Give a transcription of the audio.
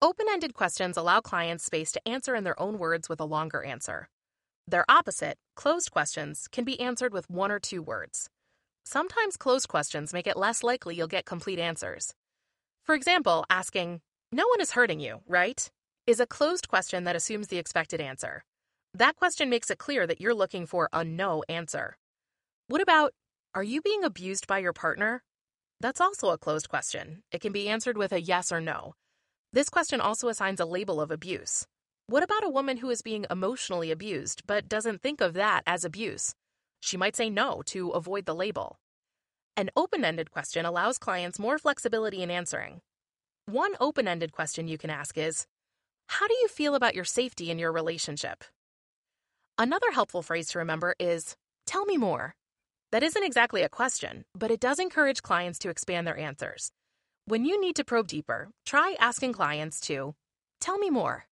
Open-ended questions allow clients space to answer in their own words with a longer answer. Their opposite, closed questions, can be answered with 1 or 2 words. Sometimes closed questions make it less likely you'll get complete answers. For example, asking, "No one is hurting you, right?" is a closed question that assumes the expected answer. That question makes it clear that you're looking for a no answer. What about, "Are you being abused by your partner?" That's also a closed question. It can be answered with a yes or no. This question also assigns a label of abuse. What about a woman who is being emotionally abused but doesn't think of that as abuse? She might say no to avoid the label. An open-ended question allows clients more flexibility in answering. One open-ended question you can ask is, "How do you feel about your safety in your relationship?" Another helpful phrase to remember is, "Tell me more." That isn't exactly a question, but it does encourage clients to expand their answers. When you need to probe deeper, try asking clients to, "Tell me more."